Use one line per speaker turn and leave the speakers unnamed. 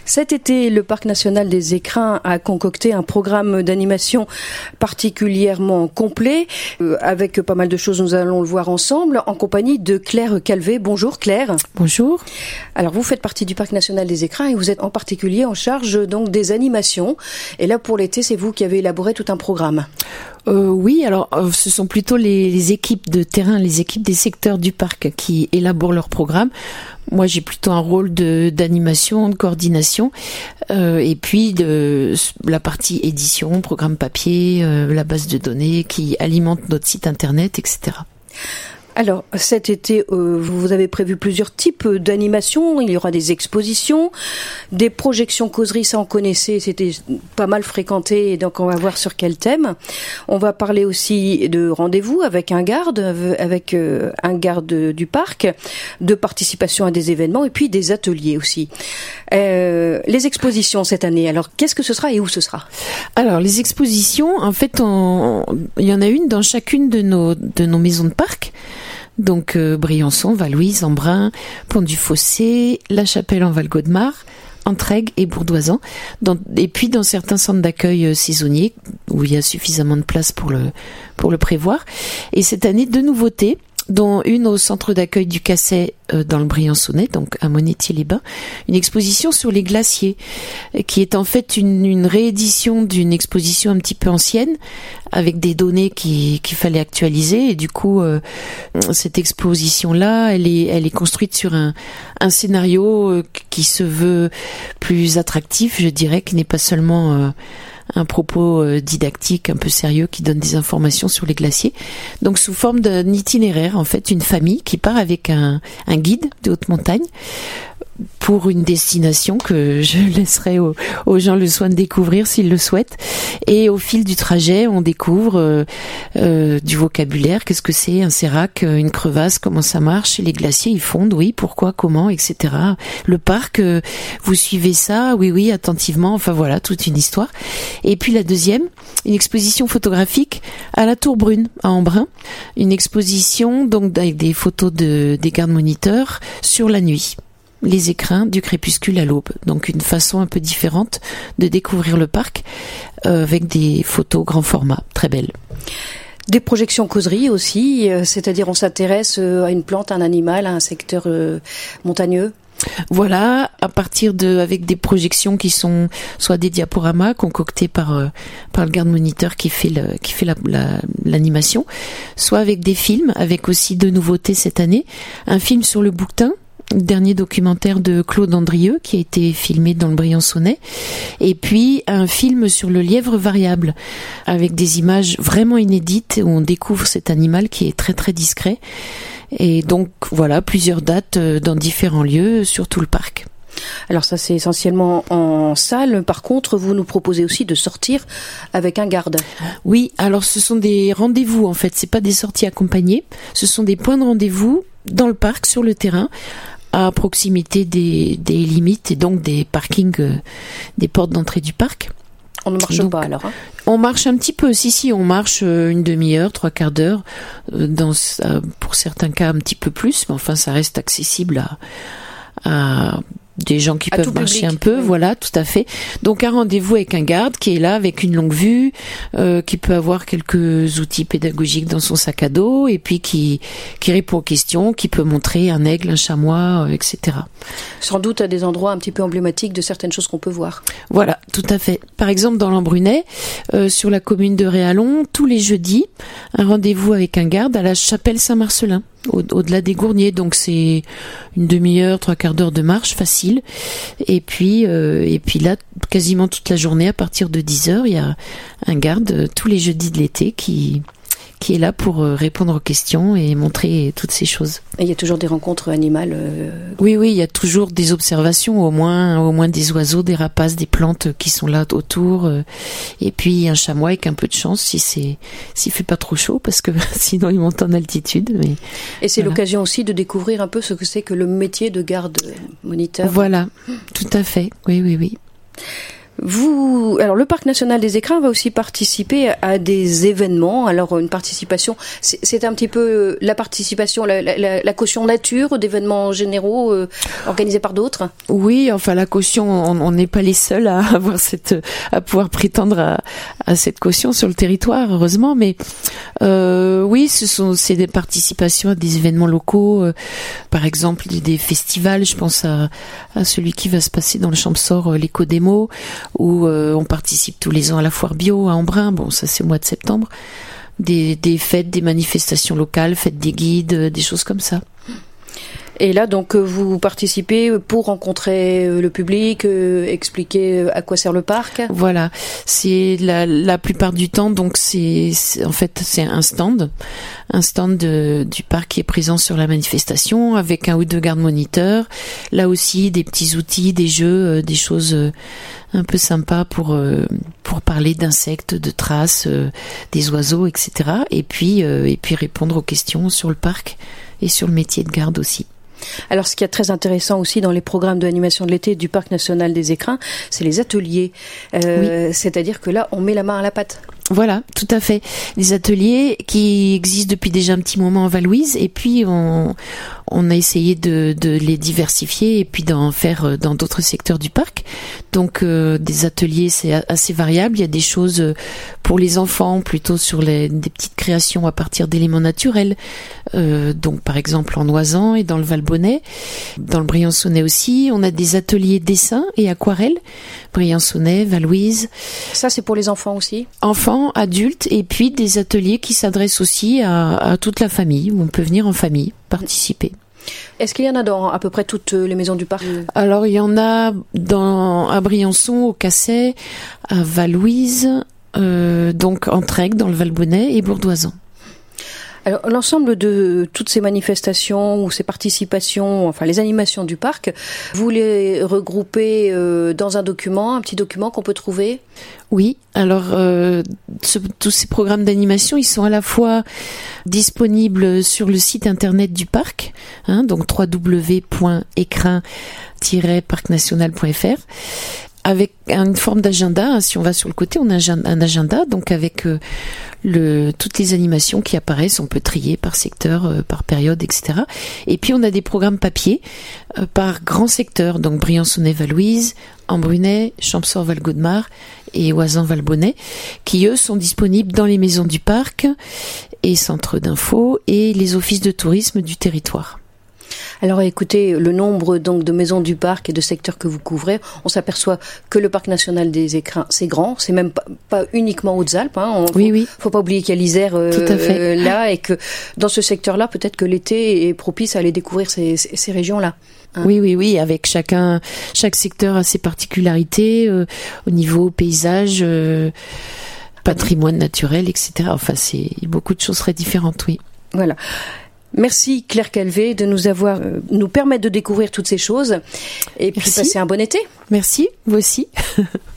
Cet été, le Parc national des Écrins a concocté un programme d'animation particulièrement complet, avec pas mal de choses, nous allons le voir ensemble, en compagnie de Claire Calvé. Bonjour Claire.
Bonjour.
Alors vous faites partie du Parc national des Écrins et vous êtes en particulier en charge donc des animations. Et là pour l'été, c'est vous qui avez élaboré tout un programme.
Oui, alors ce sont plutôt les équipes de terrain, les équipes des secteurs du parc qui élaborent leur programme. Moi, j'ai plutôt un rôle d'animation, de coordination, et puis de la partie édition, programme papier, la base de données qui alimente notre site internet, etc.
Alors, cet été, vous avez prévu plusieurs types d'animations. Il y aura des expositions, des projections causeries, ça on connaissait, c'était pas mal fréquenté, et donc on va voir sur quel thème. On va parler aussi de rendez-vous avec un garde du parc, de participation à des événements, et puis des ateliers aussi. Les expositions cette année, alors qu'est-ce que ce sera et où ce sera ?
Alors, les expositions, en fait, il y en a une dans chacune de nos maisons de parc. Donc Briançon, Val-Louise, Embrun, Pont-du-Fossé, La Chapelle en Val-Gaudemar, Entraigues et Bourdoisan. Et puis dans certains centres d'accueil saisonniers où il y a suffisamment de place pour le prévoir. Et cette année, 2 nouveautés, dont une au centre d'accueil du Casset dans le Briançonnais, donc à Monétier-les-Bains, une exposition sur les glaciers, qui est en fait une réédition d'une exposition un petit peu ancienne, avec des données qu'il fallait actualiser, et du coup cette exposition-là, elle est construite sur un scénario qui se veut plus attractif, je dirais, qui n'est pas seulement un propos didactique un peu sérieux qui donne des informations sur les glaciers. Donc sous forme d'un itinéraire, en fait, une famille qui part avec un guide de haute montagne pour une destination que je laisserai aux gens le soin de découvrir s'ils le souhaitent. Et au fil du trajet, on découvre du vocabulaire. Qu'est-ce que c'est un sérac, une crevasse, comment ça marche, les glaciers ils fondent, oui, pourquoi, comment, etc. Le parc, vous suivez ça, oui, attentivement. Enfin voilà, toute une histoire. Et puis la deuxième, une exposition photographique à la Tour Brune à Embrun, une exposition donc avec des photos des gardes moniteurs sur la nuit. Les écrins du crépuscule à l'aube. Donc une façon un peu différente de découvrir le parc avec des photos grand format, très belles.
Des projections causeries aussi, c'est-à-dire on s'intéresse à une plante, à un animal, à un secteur montagneux.
Voilà, avec des projections qui sont soit des diaporamas concoctés par le garde moniteur qui fait l'animation, soit avec des films, avec aussi 2 nouveautés cette année, un film sur le bouquetin, dernier documentaire de Claude Andrieux qui a été filmé dans le Briançonnais, et puis un film sur le lièvre variable avec des images vraiment inédites où on découvre cet animal qui est très très discret. Et donc voilà, plusieurs dates dans différents lieux sur tout le parc.
Alors ça c'est essentiellement en salle. Par contre, vous nous proposez aussi de sortir avec un garde.
Oui, alors ce sont des rendez-vous en fait, c'est pas des sorties accompagnées, ce sont des points de rendez-vous dans le parc, sur le terrain, à proximité des limites et donc des parkings, des portes d'entrée du parc.
On ne marche pas alors, hein ?
On marche un petit peu, si, on marche une demi-heure, 3/4 d'heure, pour certains cas un petit peu plus, mais enfin ça reste accessible à des gens qui peuvent marcher un peu, oui. Voilà, tout à fait. Donc un rendez-vous avec un garde qui est là avec une longue vue, qui peut avoir quelques outils pédagogiques dans son sac à dos, et puis qui répond aux questions, qui peut montrer un aigle, un chamois, etc.
Sans doute à des endroits un petit peu emblématiques de certaines choses qu'on peut voir.
Voilà, tout à fait. Par exemple, dans l'Embrunais, sur la commune de Réalon, tous les jeudis, un rendez-vous avec un garde à la chapelle Saint-Marcelin. Au-delà des Gourniers, donc c'est une demi-heure, 3/4 d'heure de marche facile. Et puis là, quasiment toute la journée, à partir de 10h, il y a un garde tous les jeudis de l'été qui est là pour répondre aux questions et montrer toutes ces choses.
Et il y a toujours des rencontres animales
Oui, il y a toujours des observations, au moins des oiseaux, des rapaces, des plantes qui sont là autour. Et puis un chamois avec un peu de chance s'il fait pas trop chaud, parce que sinon il monte en altitude. Mais
et c'est l'occasion aussi de découvrir un peu ce que c'est que le métier de garde moniteur.
Voilà, tout à fait. Oui.
Alors le Parc national des Écrins va aussi participer à des événements. Alors une participation, c'est un petit peu la participation, la caution nature d'événements généraux organisés par d'autres.
Oui, enfin la caution, on n'est pas les seuls à avoir à pouvoir prétendre à cette caution sur le territoire, heureusement. Mais oui, c'est des participations à des événements locaux, par exemple des festivals. Je pense à celui qui va se passer dans le Champsaur, l'éco-démo, où on participe tous les ans à la foire bio à Embrun. Bon, ça c'est au mois de septembre. Des fêtes, des manifestations locales, fêtes des guides, des choses comme ça.
Et là, donc, vous participez pour rencontrer le public, expliquer à quoi sert le parc.
Voilà, c'est la plupart du temps. Donc, c'est un stand du parc qui est présent sur la manifestation avec un ou deux gardes-moniteurs. Là aussi, des petits outils, des jeux, des choses un peu sympas pour parler d'insectes, de traces, des oiseaux, etc. Et puis répondre aux questions sur le parc et sur le métier de garde aussi.
Alors, ce qui est très intéressant aussi dans les programmes d'animation de l'été du Parc national des Écrins, c'est les ateliers. Oui. C'est-à-dire que là, on met la main à la pâte.
Voilà, tout à fait. Des ateliers qui existent depuis déjà un petit moment en Val-Louise, et puis on a essayé de les diversifier et puis d'en faire dans d'autres secteurs du parc. Donc des ateliers, c'est assez variable. Il y a des choses pour les enfants, plutôt sur des petites créations à partir d'éléments naturels. Donc par exemple en Oisan et dans le Valbonnet, dans le Briançonnais aussi, on a des ateliers dessin et aquarelle. Briançonnais, Val-Louise.
Ça, c'est pour les enfants aussi.
Enfants, adultes, et puis des ateliers qui s'adressent aussi à toute la famille, où on peut venir en famille, participer.
Est-ce qu'il y en a dans à peu près toutes les maisons du parc ?
Alors, il y en a à Briançon, au Casset, à Val-Louise, donc en Trègue, dans le Valbonnet, et Bourdoisan.
Alors, l'ensemble de toutes ces manifestations ou ces participations, enfin les animations du parc, vous les regroupez dans un petit document qu'on peut trouver ?
Oui, alors tous ces programmes d'animation, ils sont à la fois disponibles sur le site internet du parc, donc www.écrin-parcnational.fr, avec une forme d'agenda. Si on va sur le côté, on a un agenda, donc avec toutes les animations qui apparaissent, on peut trier par secteur, par période, etc. Et puis on a des programmes papier par grand secteur, donc Briançonnais-Val-Louise, Embrunais, Champsaur-Val-Gaudemar et Oisan-Valbonnet, qui eux sont disponibles dans les maisons du parc et centres d'info et les offices de tourisme du territoire.
Alors écoutez, le nombre donc de maisons du parc et de secteurs que vous couvrez, on s'aperçoit que le Parc national des Écrins, c'est grand, c'est même pas uniquement Hautes-Alpes.
Oui.
Faut pas oublier qu'il y a l'Isère là, et que dans ce secteur-là, peut-être que l'été est propice à aller découvrir ces régions-là.
Oui, avec chaque secteur a ses particularités au niveau paysage, patrimoine naturel, etc. Enfin, c'est beaucoup de choses très différentes, oui.
Voilà. Merci Claire Calvé de nous permettre de découvrir toutes ces choses et puis passer un bon été.
Merci, vous aussi.